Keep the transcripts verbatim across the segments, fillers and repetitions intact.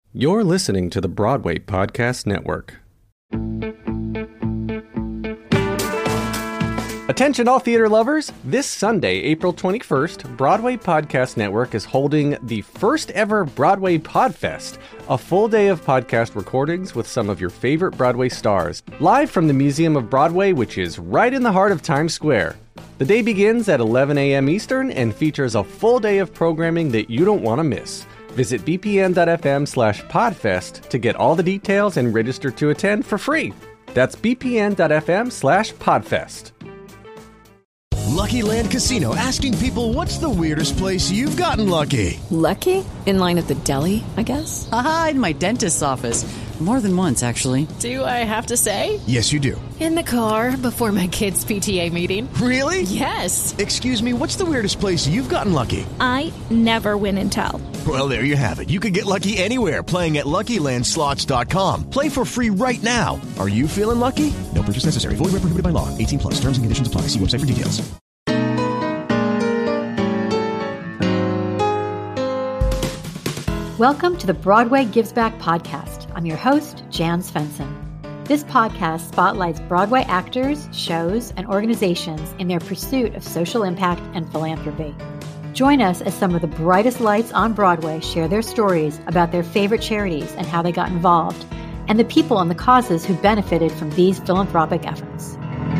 You're listening to the Broadway Podcast Network. Attention all theater lovers! This Sunday, April twenty-first, Broadway Podcast Network is holding the first ever Broadway Podfest, a full day of podcast recordings with some of your favorite Broadway stars, live from the Museum of Broadway, which is right in the heart of Times Square. The day begins at eleven a.m. Eastern and features a full day of programming that you don't want to miss. Visit bpn.fm slash podfest to get all the details and register to attend for free. That's bpn.fm slash podfest. Lucky Land Casino, asking people, what's the weirdest place you've gotten lucky? Lucky? In line at the deli, I guess? Aha, in my dentist's office. More than once, actually. Do I have to say? Yes, you do. In the car before my kids' P T A meeting. Really? Yes. Excuse me, what's the weirdest place you've gotten lucky? I never win and tell. Well, there you have it. You can get lucky anywhere, playing at Lucky Land Slots dot com. Play for free right now. Are you feeling lucky? No purchase necessary. Void where prohibited by law. eighteen plus. Terms and conditions apply. See website for details. Welcome to the Broadway Gives Back podcast. I'm your host, Jan Svensson. This podcast spotlights Broadway actors, shows, and organizations in their pursuit of social impact and philanthropy. Join us as some of the brightest lights on Broadway share their stories about their favorite charities and how they got involved, and the people and the causes who benefited from these philanthropic efforts.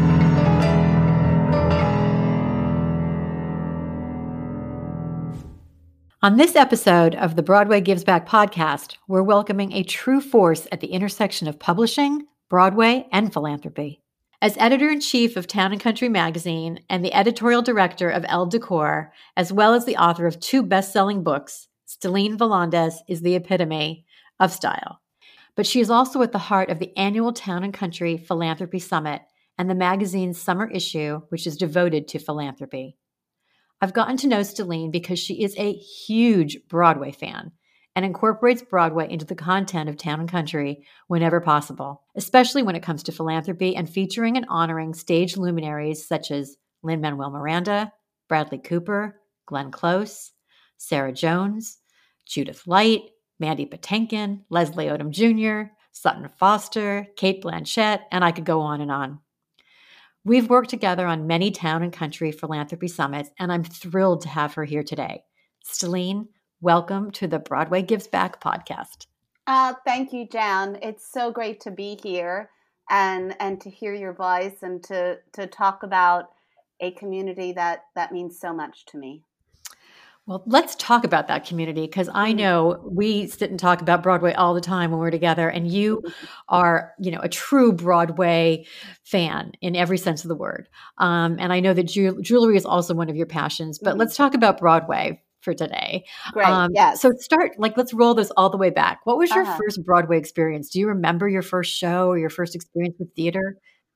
On this episode of the Broadway Gives Back podcast, we're welcoming a true force at the intersection of publishing, Broadway, and philanthropy. As editor-in-chief of Town and Country magazine and the editorial director of Elle Decor, as well as the author of two best-selling books, Stellene Volandes is the epitome of style. But she is also at the heart of the annual Town and Country Philanthropy Summit and the magazine's summer issue, which is devoted to philanthropy. I've gotten to know Stellene because she is a huge Broadway fan and incorporates Broadway into the content of Town and Country whenever possible, especially when it comes to philanthropy and featuring and honoring stage luminaries such as Lin-Manuel Miranda, Bradley Cooper, Glenn Close, Sarah Jones, Judith Light, Mandy Patinkin, Leslie Odom Junior, Sutton Foster, Cate Blanchett, and I could go on and on. We've worked together on many Town and Country philanthropy summits, and I'm thrilled to have her here today. Stellene, welcome to the Broadway Gives Back podcast. Uh, thank you, Jan. It's so great to be here and and to hear your voice and to to talk about a community that that means so much to me. Well, let's talk about that community, because I know we sit and talk about Broadway all the time when we're together, and you are, you know, a true Broadway fan in every sense of the word. Um, and I know that ju- jewelry is also one of your passions, but mm-hmm. let's talk about Broadway for today. Great, um, yes. So start, like, let's roll this all the way back. What was your uh-huh. first Broadway experience? Do you remember your first show or your first experience with theater?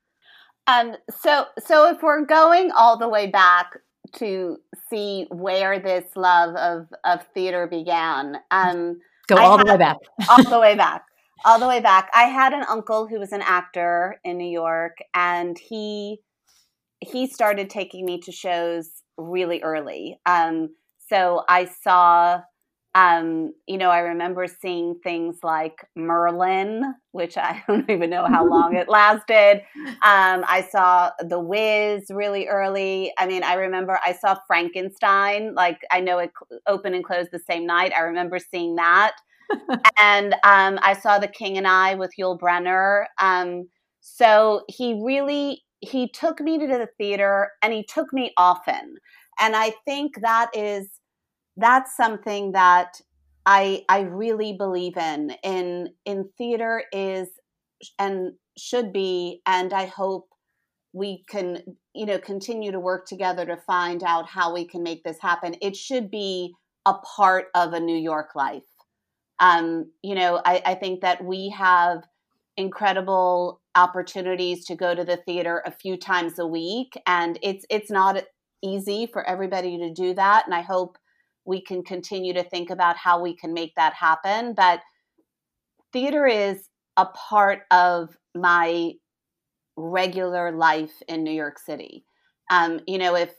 Um, so, so if we're going all the way back to see where this love of, of theater began. Um, Go all had, the way back. all the way back. All the way back. I had an uncle who was an actor in New York, and he he started taking me to shows really early. Um, so I saw, um, you know, I remember seeing things like Merlin, which I don't even know how long it lasted. Um, I saw The Wiz really early. I mean, I remember I saw Frankenstein. Like, I know it opened and closed the same night. I remember seeing that. and um, I saw The King and I with Yul Brynner. Um, so he really, he took me to the theater, and he took me often. And I think that is, that's something that I I really believe in. In in theater is and should be, and I hope we can, you know, continue to work together to find out how we can make this happen. It should be a part of a New York life. Um, you know, I, I think that we have incredible opportunities to go to the theater a few times a week, and it's it's not easy for everybody to do that. And I hope we can continue to think about how we can make that happen. But theater is a part of my regular life in New York City. Um, you know, if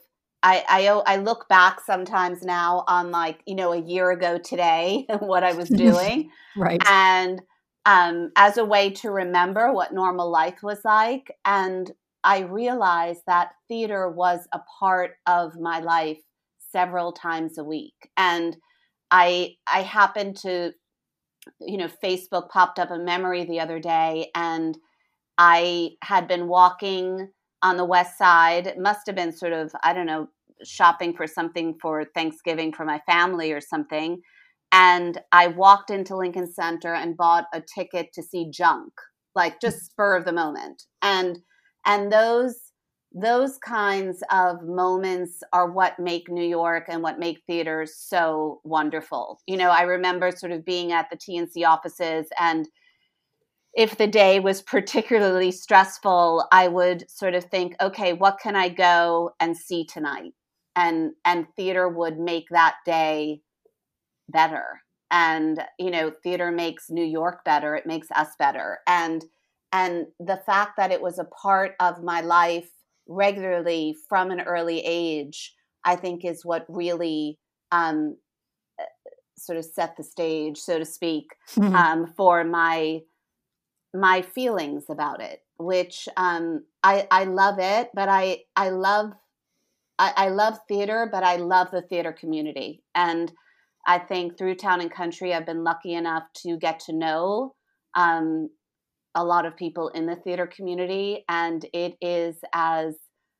I, I I look back sometimes now on like, you know, a year ago today, what I was doing. Right. And um, as a way to remember what normal life was like. And I realized that theater was a part of my life several times a week. And I I happened to, you know, Facebook popped up a memory the other day, and I had been walking on the West Side. It must have been sort of, I don't know, shopping for something for Thanksgiving for my family or something. And I walked into Lincoln Center and bought a ticket to see Junk, like just spur of the moment. And and those those kinds of moments are what make New York and what make theaters so wonderful. You know, I remember sort of being at the T N C offices, and if the day was particularly stressful, I would sort of think, okay, what can I go and see tonight? And and theater would make that day better. And, you know, theater makes New York better. It makes us better. And and the fact that it was a part of my life regularly from an early age, I think is what really um, sort of set the stage, so to speak, mm-hmm. um, for my my feelings about it, which um, I, I love it, but I, I love, I, I love theater, but I love the theater community. And I think through Town and Country, I've been lucky enough to get to know um, a lot of people in the theater community. And it is as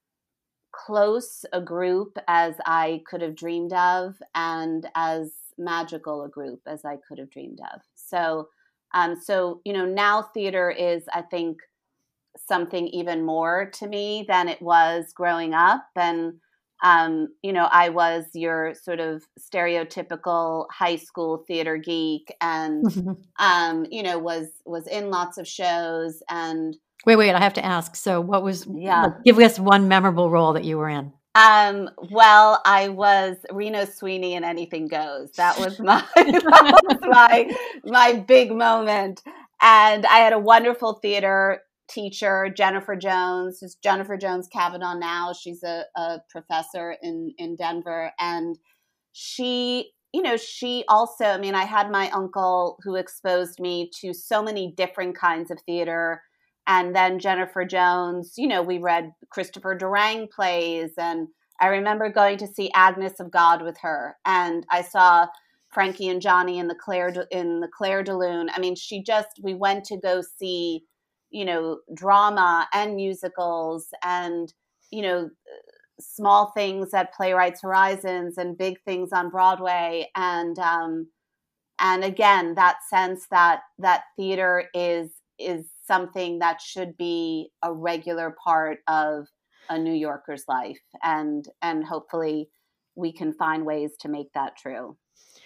close a group as I could have dreamed of, and as magical a group as I could have dreamed of. So Um, so, you know, now theater is, I think, something even more to me than it was growing up. And, um, you know, I was your sort of stereotypical high school theater geek, and, um, you know, was was in lots of shows. And wait, wait, I have to ask. So what was, yeah. like, give us one memorable role that you were in. Um, well, I was Reno Sweeney in Anything Goes. That was my, that was my, my big moment. And I had a wonderful theater teacher, Jennifer Jones, who's Jennifer Jones Kavanaugh now. She's a, a professor in, in Denver. And she, you know, she also, I mean, I had my uncle who exposed me to so many different kinds of theater. And then Jennifer Jones, you know, we read Christopher Durang plays. And I remember going to see Agnes of God with her. And I saw Frankie and Johnny in the Claire, in the Claire de Lune. I mean, she just, we went to go see, you know, drama and musicals and, you know, small things at Playwrights Horizons and big things on Broadway. And, um, and again, that sense that, that theater is, is something that should be a regular part of a New Yorker's life. And, and hopefully we can find ways to make that true.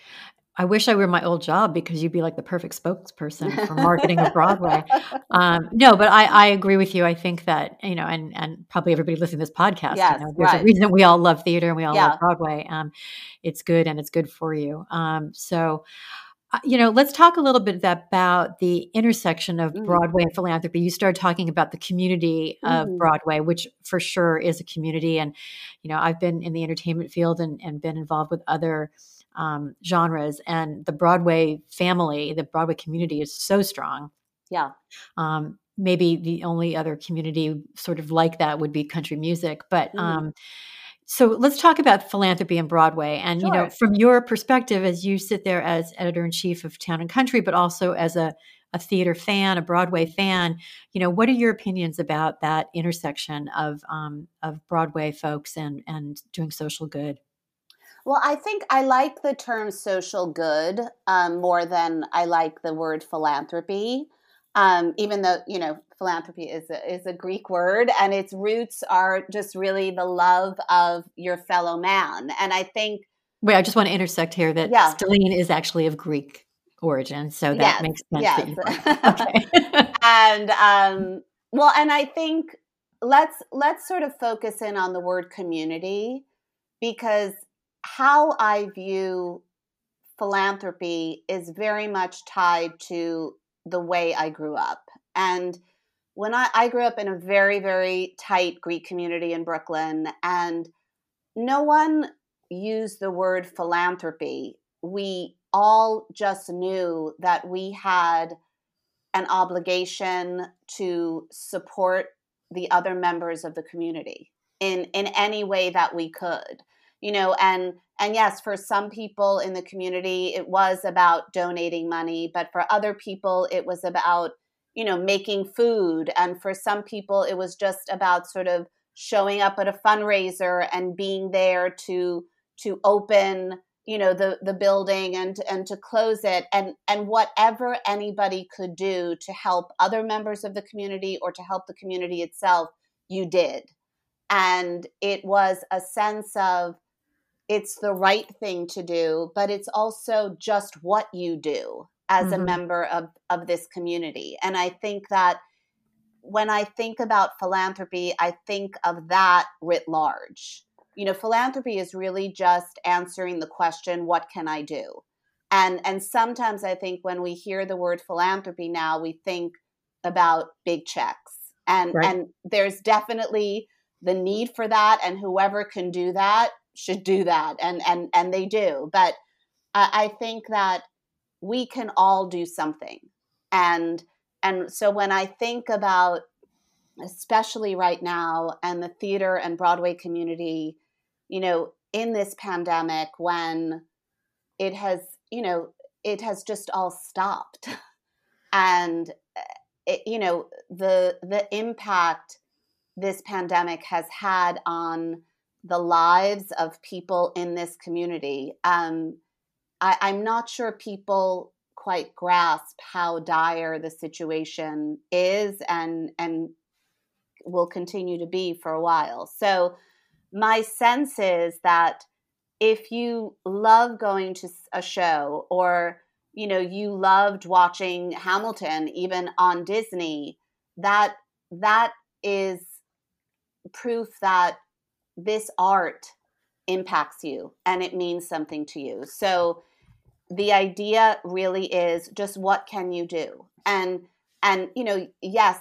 I wish I were my old job, because you'd be like the perfect spokesperson for marketing of Broadway. Um, no, but I, I agree with you. I think that, you know, and, and probably everybody listening to this podcast, yes, you know, there's right. a reason we all love theater and we all yeah. love Broadway. Um, it's good and it's good for you. Um, so, you know, let's talk a little bit about the intersection of Broadway and philanthropy. You started talking about the community of mm-hmm. Broadway, which for sure is a community. And, you know, I've been in the entertainment field and, and been involved with other um, genres, and the Broadway family, the Broadway community is so strong. Yeah. Um, maybe the only other community sort of like that would be country music. But mm-hmm. um So let's talk about philanthropy and Broadway. And, sure. you know, from your perspective, as you sit there as editor-in-chief of Town and Country, but also as a, a theater fan, a Broadway fan, you know, what are your opinions about that intersection of um, of Broadway folks and, and doing social good? Well, I think I like the term social good um, more than I like the word philanthropy. Um, even though, you know, philanthropy is a, is a Greek word, and its roots are just really the love of your fellow man. And I think... Wait, I just want to intersect here that yeah. Stellene is actually of Greek origin. So that yes, makes sense. Yes. That you okay. and, um, well, and I think let's, let's sort of focus in on the word community, because how I view philanthropy is very much tied to the way I grew up. And when I, I grew up in a very, very tight Greek community in Brooklyn, and no one used the word philanthropy. We all just knew that we had an obligation to support the other members of the community in, in any way that we could, you know, and, and yes, for some people in the community, it was about donating money, but for other people, it was about, you know, making food. And for some people, it was just about sort of showing up at a fundraiser and being there to, to open, you know, the, the building and, and to close it, and, and whatever anybody could do to help other members of the community or to help the community itself, you did. And it was a sense of, it's the right thing to do, but it's also just what you do as mm-hmm. a member of, of this community. And I think that when I think about philanthropy, I think of that writ large. You know, philanthropy is really just answering the question, what can I do? And and sometimes I think when we hear the word philanthropy now, we think about big checks. And right. and there's definitely the need for that, and whoever can do that should do that. And and and they do. But I, I think that we can all do something. And and so when I think about, especially right now, and the theater and Broadway community, you know, in this pandemic, when it has, you know, it has just all stopped. And, it, you know, the the impact this pandemic has had on the lives of people in this community, um, I, I'm not sure people quite grasp how dire the situation is and and will continue to be for a while. So my sense is that if you love going to a show, or, you know, you loved watching Hamilton, even on Disney, that that is proof that this art impacts you and it means something to you. So the idea really is just, what can you do? And, and, you know, yes,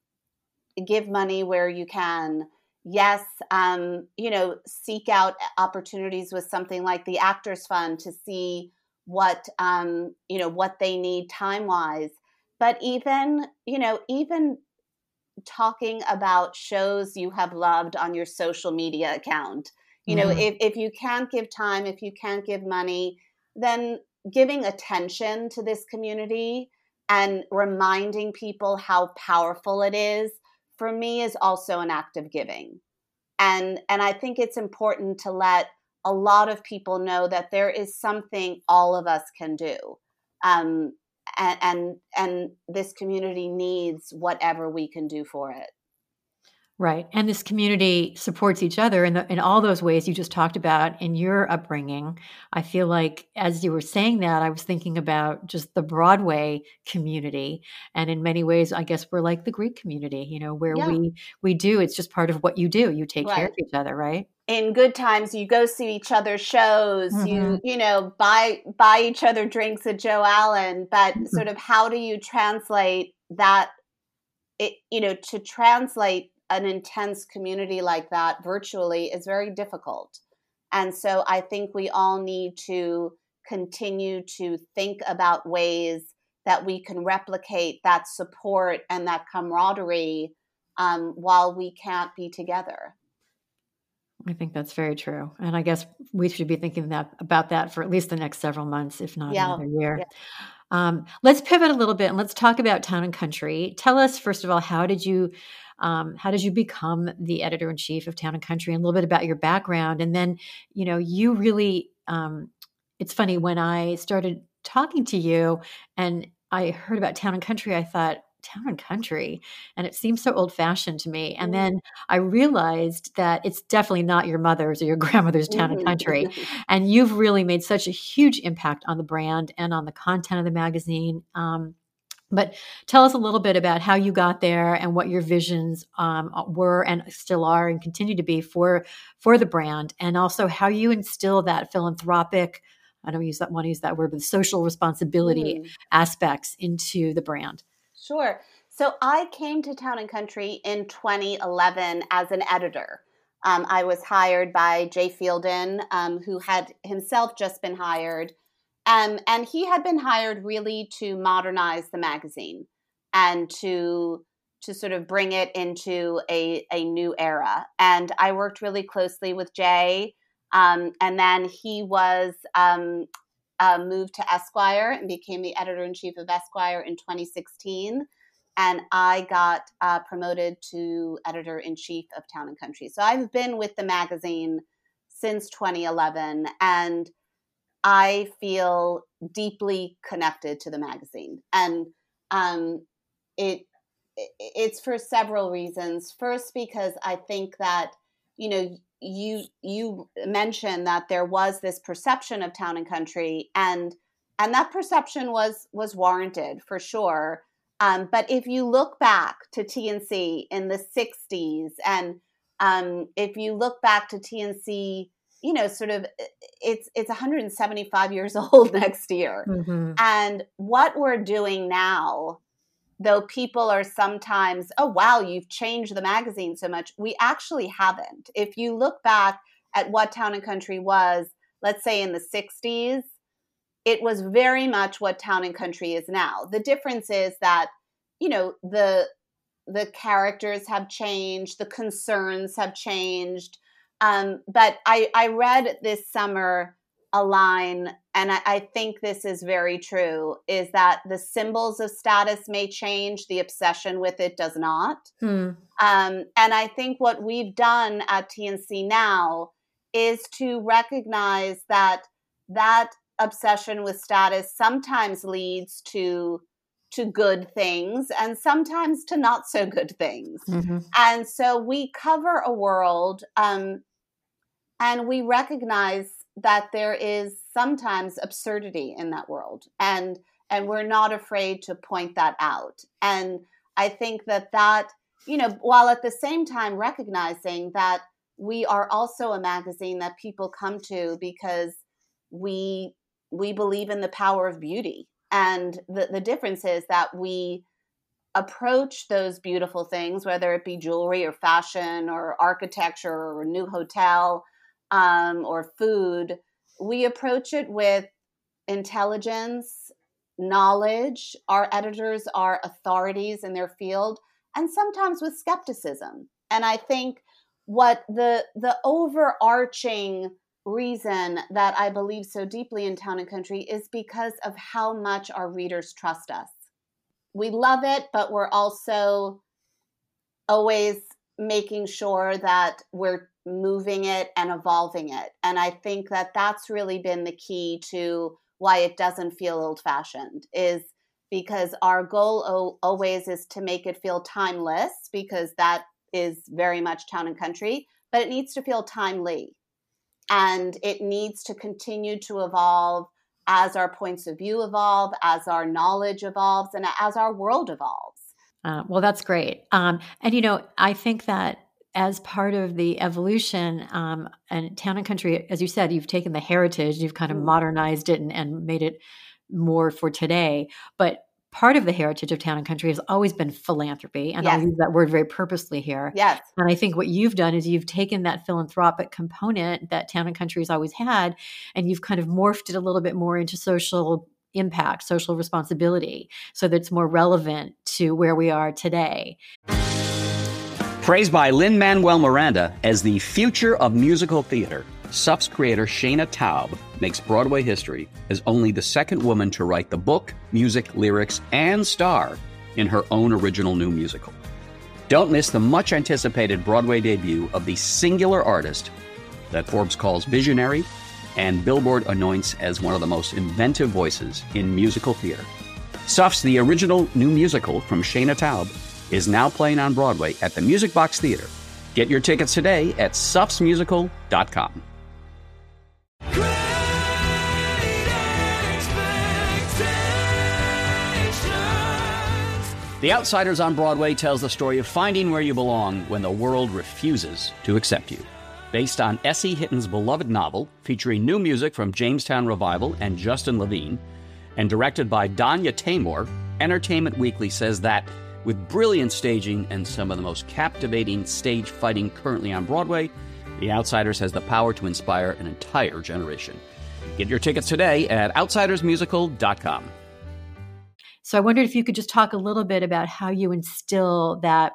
give money where you can. Yes, um, you know, seek out opportunities with something like the Actors Fund to see what, um, you know, what they need time-wise. But even, you know, even talking about shows you have loved on your social media account, you mm-hmm. know, if, if you can't give time, if you can't give money, then giving attention to this community and reminding people how powerful it is, for me, is also an act of giving. And and I think it's important to let a lot of people know that there is something all of us can do. Um, and, and, and this community needs whatever we can do for it. Right. And this community supports each other in, the, in all those ways you just talked about in your upbringing. I feel like as you were saying that, I was thinking about just the Broadway community. And in many ways, I guess we're like the Greek community, you know, where yeah. we, we do, it's just part of what you do. You take right. care of each other, right? In good times, you go see each other's shows, mm-hmm. you, you know, buy, buy each other drinks at Joe Allen, but mm-hmm. sort of how do you translate that, it, you know, to translate an intense community like that virtually is very difficult. And so I think we all need to continue to think about ways that we can replicate that support and that camaraderie um, while we can't be together. I think that's very true. And I guess we should be thinking that about that for at least the next several months, if not yeah. another year. Yeah. Um, let's pivot a little bit and let's talk about Town and Country. Tell us, first of all, how did you Um, how did you become the editor-in-chief of Town and Country, and a little bit about your background? And then, you know, you really, um, it's funny, when I started talking to you and I heard about Town and Country, I thought, Town and Country, and it seems so old-fashioned to me. And then I realized that it's definitely not your mother's or your grandmother's Town and Country. And you've really made such a huge impact on the brand and on the content of the magazine. Um, But tell us a little bit about how you got there and what your visions um, were and still are and continue to be for for the brand, and also how you instill that philanthropic, I don't use that want to use that word, but social responsibility mm. aspects into the brand. Sure. So I came to Town and Country in twenty eleven as an editor. Um, I was hired by Jay Fielden, um, who had himself just been hired. Um, and he had been hired really to modernize the magazine and to to sort of bring it into a, a new era. And I worked really closely with Jay. Um, and then he was um, uh, moved to Esquire and became the editor-in-chief of Esquire in twenty sixteen. And I got uh, promoted to editor-in-chief of Town and Country. So I've been with the magazine since twenty eleven, and I feel deeply connected to the magazine. And um, it it's for several reasons. First, because I think that, you know, you you mentioned that there was this perception of Town and Country, and and that perception was was warranted for sure. Um, but if you look back to T N C in the sixties, and um, if you look back to T N C, you know, sort of, it's it's one hundred seventy-five years old next year. Mm-hmm. And what we're doing now, though people are sometimes, oh, wow, you've changed the magazine so much. We actually haven't. If you look back at what Town and Country was, let's say in the sixties, it was very much what Town and Country is now. The difference is that, you know, the the characters have changed, the concerns have changed. Um, but I, I read this summer a line, and I, I think this is very true, is that the symbols of status may change, the obsession with it does not. Hmm. Um, and I think what we've done at T N C now is to recognize that that obsession with status sometimes leads to to good things and sometimes to not so good things. Mm-hmm. And so we cover a world, um, and we recognize that there is sometimes absurdity in that world, and and we're not afraid to point that out. And I think that that, you know, while at the same time recognizing that we are also a magazine that people come to because we we believe in the power of beauty. And the, the difference is that we approach those beautiful things, whether it be jewelry or fashion or architecture or a new hotel, um, or food, we approach it with intelligence, knowledge. Our editors are authorities in their field, and sometimes with skepticism. And I think what the the overarching reason that I believe so deeply in Town and Country is because of how much our readers trust us. We love it, but we're also always making sure that we're moving it and evolving it. And I think that that's really been the key to why it doesn't feel old-fashioned, is because our goal o- always is to make it feel timeless, because that is very much Town and Country, but it needs to feel timely. And it needs to continue to evolve as our points of view evolve, as our knowledge evolves, and as our world evolves. Uh, well, that's great. Um, and, you know, I think that as part of the evolution, um, and Town and Country, as you said, you've taken the heritage, you've kind of mm-hmm. modernized it and, and made it more for today. But part of the heritage of Town and Country has always been philanthropy. And yes. I'll use that word very purposely here. Yes. And I think what you've done is you've taken that philanthropic component that Town and Country has always had, and you've kind of morphed it a little bit more into social impact, social responsibility, so that it's more relevant to where we are today. Praised by Lin-Manuel Miranda as the future of musical theater, S U F's creator Shana Taub makes Broadway history as only the second woman to write the book, music, lyrics, and star in her own original new musical. Don't miss the much-anticipated Broadway debut of the singular artist that Forbes calls visionary and Billboard anoints as one of the most inventive voices in musical theater. S U F's The Original New Musical from Shana Taub is now playing on Broadway at the Music Box Theater. Get your tickets today at sufs musical dot com. The Outsiders on Broadway tells the story of finding where you belong when the world refuses to accept you. Based on S E Hitton's beloved novel, featuring new music from Jamestown Revival and Justin Levine, and directed by Danya Taymor, Entertainment Weekly says that, with brilliant staging and some of the most captivating stage fighting currently on Broadway, The Outsiders has the power to inspire an entire generation. Get your tickets today at outsiders musical dot com. So I wondered if you could just talk a little bit about how you instill that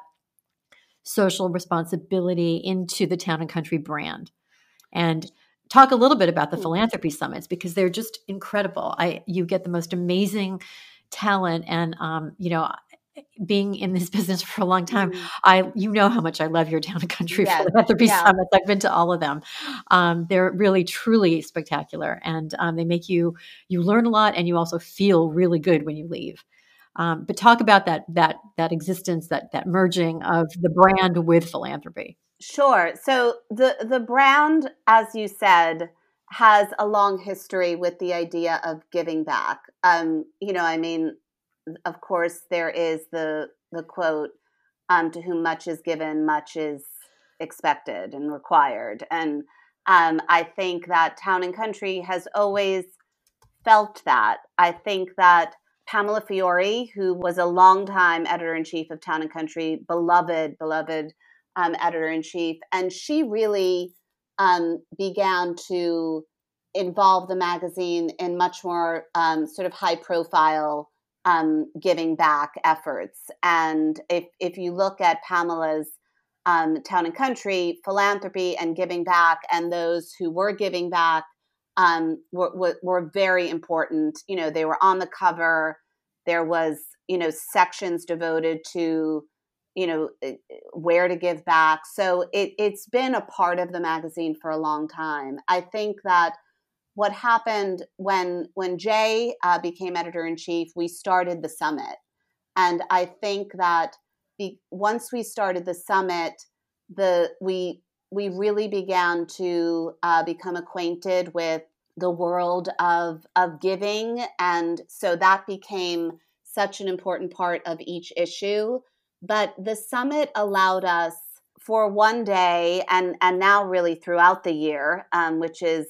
social responsibility into the Town and Country brand, and talk a little bit about the philanthropy summits, because they're just incredible. I you get the most amazing talent, and um, you know, being in this business for a long time, mm-hmm. I you know how much I love your Town and Country yes. philanthropy yeah. summits. I've been to all of them. Um, they're really truly spectacular, and um, they make you you learn a lot, and you also feel really good when you leave. Um, but talk about that that that existence, that that merging of the brand with philanthropy. Sure. So the the brand, as you said, has a long history with the idea of giving back. Um, you know, I mean, of course, there is the the quote, um, "To whom much is given, much is expected and required." And um, I think that Town and Country has always felt that. I think that Pamela Fiore, who was a longtime editor-in-chief of Town and Country, beloved, beloved um, editor-in-chief, and she really um, began to involve the magazine in much more um, sort of high-profile um, giving back efforts. And if if you look at Pamela's um, Town and Country, philanthropy and giving back, and those who were giving back um, were, were, were very important. You know, they were on the cover. There was, you know, sections devoted to, you know, where to give back. So it, it's been a part of the magazine for a long time. I think that what happened when when Jay uh, became editor-in-chief, we started the summit. And I think that be, once we started the summit, the we we really began to uh, become acquainted with the world of of giving. And so that became such an important part of each issue. But the summit allowed us for one day, and, and now really throughout the year, um, which is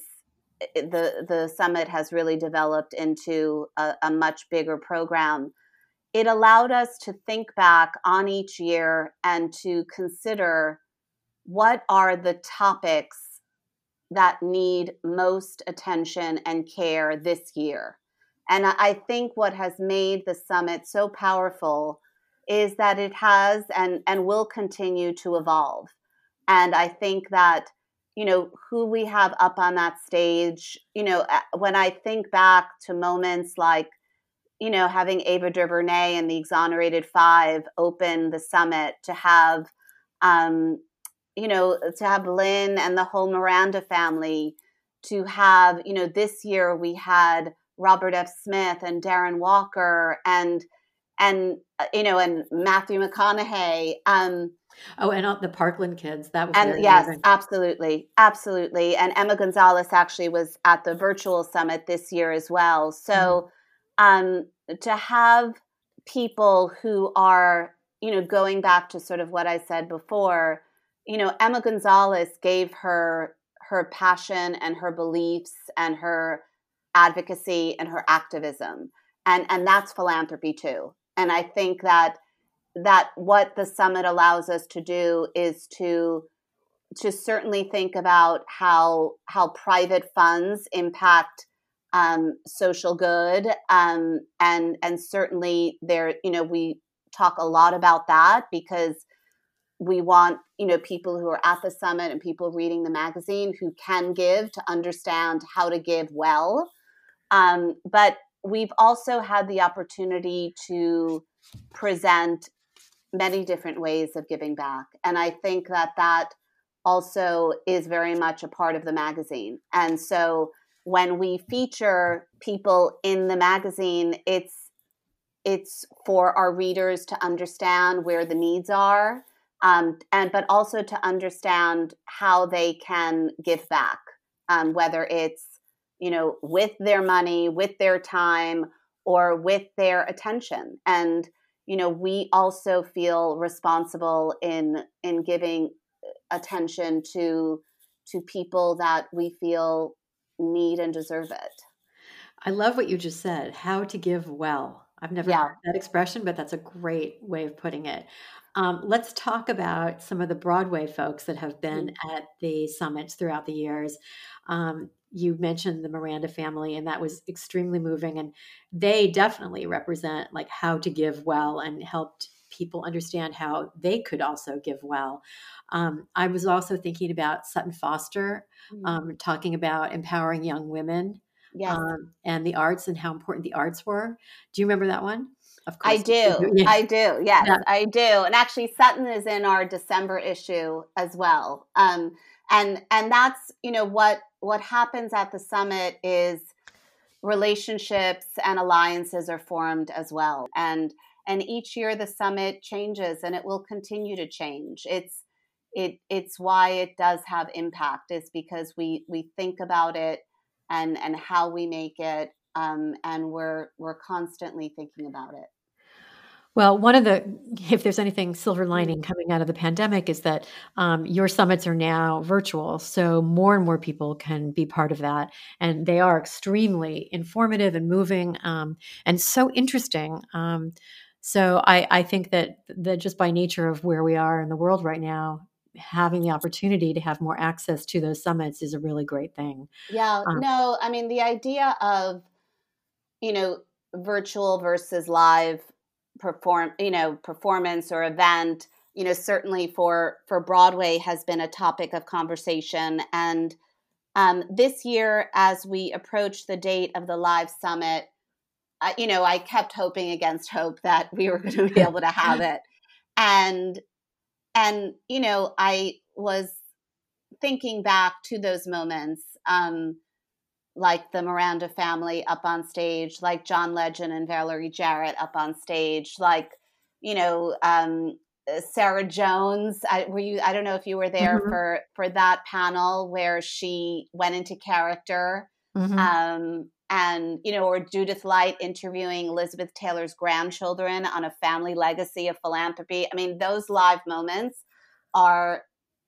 the the summit has really developed into a, a much bigger program. It allowed us to think back on each year and to consider what are the topics that need most attention and care this year. And I think what has made the summit so powerful is that it has and, and will continue to evolve. And I think that, you know, who we have up on that stage, you know, when I think back to moments like, you know, having Ava DuVernay and the Exonerated Five open the summit, to have, um, you know, to have Lynn and the whole Miranda family, to have, you know, this year we had Robert F. Smith and Darren Walker and, and uh, you know, and Matthew McConaughey. Um, oh, and uh, the Parkland kids. That was and very yes, amazing. absolutely, absolutely. And Emma Gonzalez actually was at the virtual summit this year as well. So mm-hmm. um, to have people who are, you know, going back to sort of what I said before, you know, Emma Gonzalez gave her her passion and her beliefs and her advocacy and her activism. And, and that's philanthropy too. And I think that that what the summit allows us to do is to to certainly think about how how private funds impact um, social good. Um, and and certainly there, you know, we talk a lot about that because we want, you know, people who are at the summit and people reading the magazine who can give to understand how to give well. Um, but we've also had the opportunity to present many different ways of giving back. And I think that that also is very much a part of the magazine. And so when we feature people in the magazine, it's it's for our readers to understand where the needs are, um, and but also to understand how they can give back, um, whether it's, you know, with their money, with their time, or with their attention. And, you know, we also feel responsible in in giving attention to to people that we feel need and deserve it. I love what you just said, how to give well. I've never Yeah. heard that expression, but that's a great way of putting it. Um, let's talk about some of the Broadway folks that have been Mm-hmm. at the summits throughout the years. Um, you mentioned the Miranda family, and that was extremely moving. And they definitely represent like how to give well and helped people understand how they could also give well. Um, I was also thinking about Sutton Foster, Mm-hmm. um, talking about empowering young women. Yes. Um, and the arts and how important the arts were. Do you remember that one? Of I course. do. Yeah. I do. Yes, Yeah. I do. And actually Sutton is in our December issue as well. Um, and, and that's, you know, what, what happens at the summit is relationships and alliances are formed as well. And, and each year the summit changes and it will continue to change. It's, it, it's why it does have impact, is because we, we think about it and, and how we make it. Um, and we're, we're constantly thinking about it. Well, one of the, if there's anything silver lining coming out of the pandemic, is that um, your summits are now virtual. So more and more people can be part of that. And they are extremely informative and moving um, and so interesting. Um, so I, I think that, that just by nature of where we are in the world right now, having the opportunity to have more access to those summits is a really great thing. Yeah, Um, no, I mean, the idea of, you know, virtual versus live perform, you know, performance or event, you know, certainly for, for Broadway has been a topic of conversation. And um, this year, as we approach the date of the live summit, uh, you know, I kept hoping against hope that we were going to be able to have it. And, and, you know, I was thinking back to those moments, um, like the Miranda family up on stage, like John Legend and Valerie Jarrett up on stage, like, you know, um, Sarah Jones. I, were you? I don't know if you were there Mhm. for for that panel where she went into character, Mhm. um, and you know, or Judith Light interviewing Elizabeth Taylor's grandchildren on a family legacy of philanthropy. I mean, those live moments are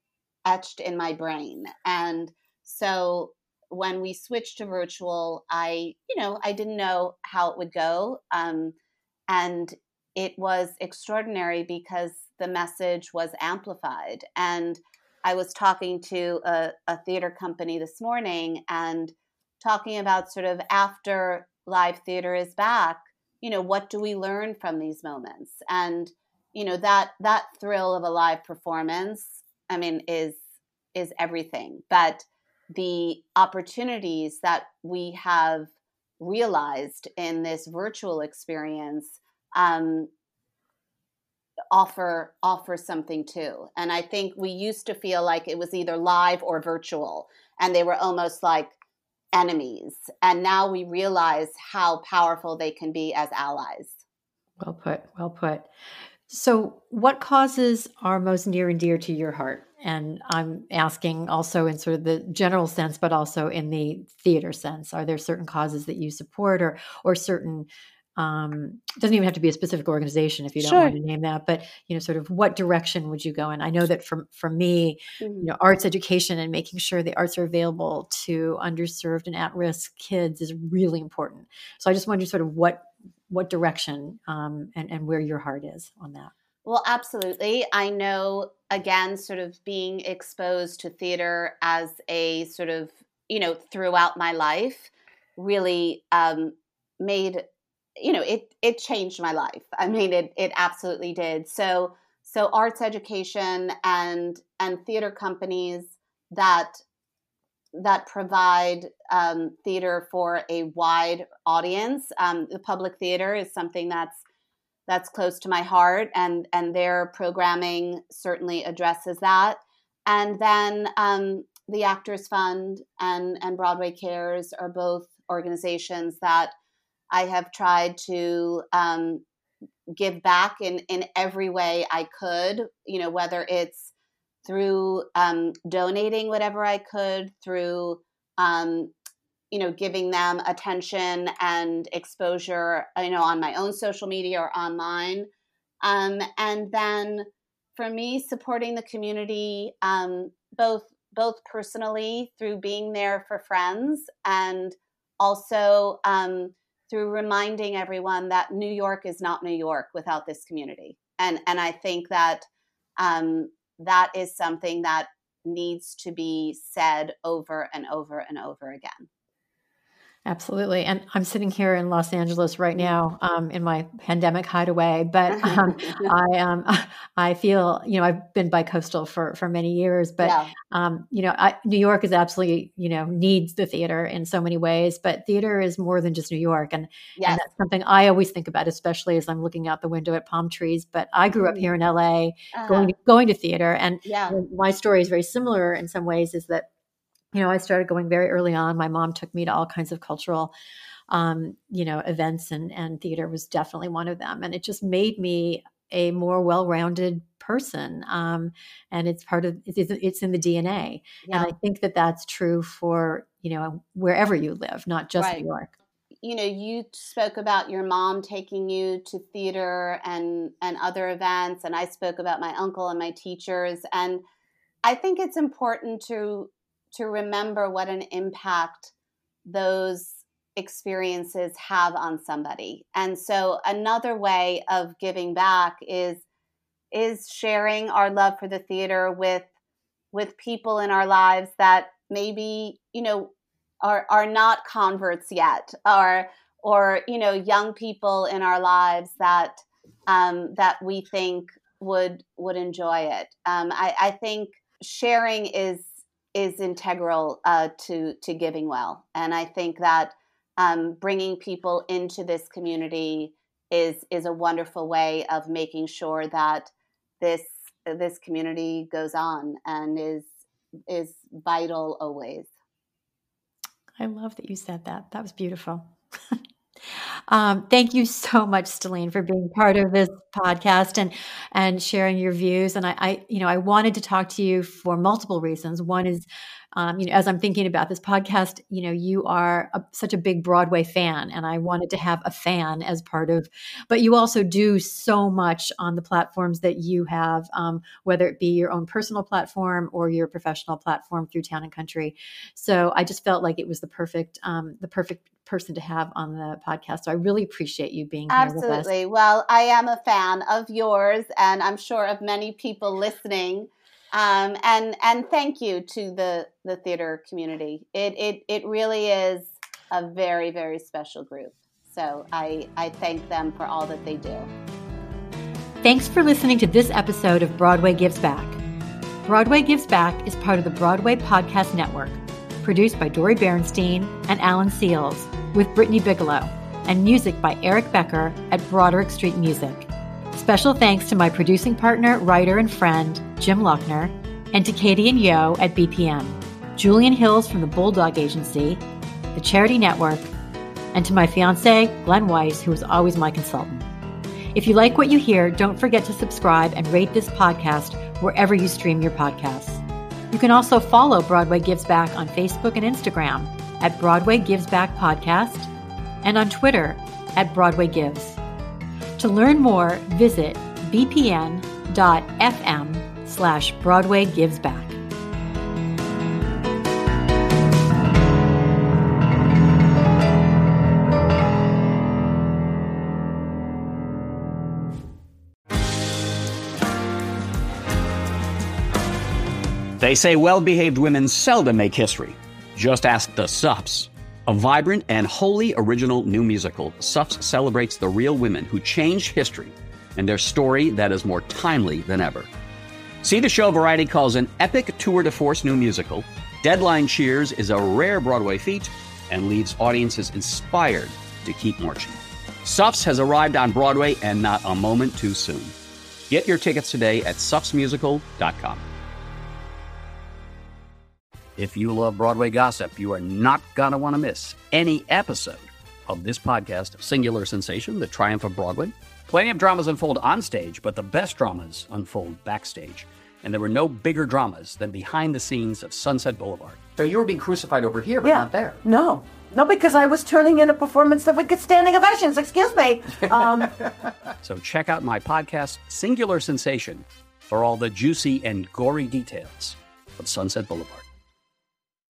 etched in my brain, and so when we switched to virtual, I, you know, I didn't know how it would go. Um, and it was extraordinary because the message was amplified. And I was talking to a, a theater company this morning and talking about sort of after live theater is back, you know, what do we learn from these moments? And, you know, that, that thrill of a live performance, I mean, is, is everything. But the opportunities that we have realized in this virtual experience um, offer offer something too. And I think we used to feel like it was either live or virtual, and they were almost like enemies. And now we realize how powerful they can be as allies. Well put. Well put. So, what causes are most near and dear to your heart? And I'm asking also in sort of the general sense, but also in the theater sense. Are there certain causes that you support, or or certain? Um, it doesn't even have to be a specific organization if you don't Sure. want to name that. But you know, sort of what direction would you go in? I know that for for me, Mhm. you know, arts education and making sure the arts are available to underserved and at risk kids is really important. So I just wondered sort of what. what direction um, and, and where your heart is on that. Well, absolutely. I know, again, sort of being exposed to theater as a sort of, you know, throughout my life really um, made, you know, it, it changed my life. I mean, it, it absolutely did. So, so arts education and, and theater companies that that provide um, theater for a wide audience. Um, the public theater is something that's that's close to my heart, and and their programming certainly addresses that. And then um, the Actors Fund and and Broadway Cares are both organizations that I have tried to um, give back in in every way I could. You know, whether it's through um, donating whatever I could, through, um, you know, giving them attention and exposure, you know, on my own social media or online. Um, and then for me, supporting the community, um, both, both personally through being there for friends, and also, um, through reminding everyone that New York is not New York without this community. And and I think that um, that is something that needs to be said over and over and over again. Absolutely. And I'm sitting here in Los Angeles right now um, in my pandemic hideaway, but um, I um, I feel, you know, I've been bicoastal for, for many years, but, yeah. um, you know, I, New York is absolutely, you know, needs the theater in so many ways, but theater is more than just New York. And, yes. and that's something I always think about, especially as I'm looking out the window at palm trees. But I grew up here in L A uh-huh. going, to, going to theater. And yeah. my story is very similar in some ways, is that you know, I started going very early on. My mom took me to all kinds of cultural, um, you know, events, and and theater was definitely one of them. And it just made me a more well-rounded person. Um, and it's part of it's, it's in the D N A. Yeah. And I think that that's true for you know wherever you live, not just right. New York. You know, you spoke about your mom taking you to theater and and other events, and I spoke about my uncle and my teachers. And I think it's important to to remember what an impact those experiences have on somebody. And so another way of giving back is is sharing our love for the theater with with people in our lives that maybe, you know, are are not converts yet, or or, you know, young people in our lives that um, that we think would would enjoy it. Um, I, I think sharing is is integral uh, to to giving well, and I think that um, bringing people into this community is is a wonderful way of making sure that this this community goes on and is is vital always. I love that you said that. That was beautiful. Um, thank you so much, Stellene, for being part of this podcast and and sharing your views. And I, I, you know, I wanted to talk to you for multiple reasons. One is, um, you know, as I'm thinking about this podcast, you know, you are a, such a big Broadway fan, and I wanted to have a fan as part of. But you also do so much on the platforms that you have, um, whether it be your own personal platform or your professional platform through Town and Country. So I just felt like it was the perfect, um, the perfect person to have on the podcast. So I really appreciate you being here with us. Absolutely. Well, I am a fan of yours, and I'm sure of many people listening. Um, and and thank you to the the theater community. It it it really is a very, very special group. So I I thank them for all that they do. Thanks for listening to this episode of Broadway Gives Back. Broadway Gives Back is part of the Broadway Podcast Network, produced by Dori Bernstein and Alan Seals, with Brittany Bigelow, and music by Eric Becker at Broderick Street Music. Special thanks to my producing partner, writer, and friend, Jim Lochner, and to Katie and Yo at B P M, Julian Hills from the Bulldog Agency, the Charity Network, and to my fiance, Glenn Weiss, who is always my consultant. If you like what you hear, don't forget to subscribe and rate this podcast wherever you stream your podcasts. You can also follow Broadway Gives Back on Facebook and Instagram at Broadway Gives Back Podcast, and on Twitter at Broadway Gives. To learn more, visit bpn.fm slash Broadway Gives Back. They say well-behaved women seldom make history. Just ask the Suffs. A vibrant and wholly original new musical, Suffs celebrates the real women who changed history and their story that is more timely than ever. See the show Variety calls an epic tour de force new musical. Deadline cheers is a rare Broadway feat and leaves audiences inspired to keep marching. Suffs has arrived on Broadway, and not a moment too soon. Get your tickets today at suffs musical dot com. If you love Broadway gossip, you are not going to want to miss any episode of this podcast, Singular Sensation, The Triumph of Broadway. Plenty of dramas unfold on stage, but the best dramas unfold backstage. And there were no bigger dramas than behind the scenes of Sunset Boulevard. So you were being crucified over here, but yeah. not there. No. No, because I was turning in a performance that would get standing ovations. Excuse me. Um... so check out my podcast, Singular Sensation, for all the juicy and gory details of Sunset Boulevard.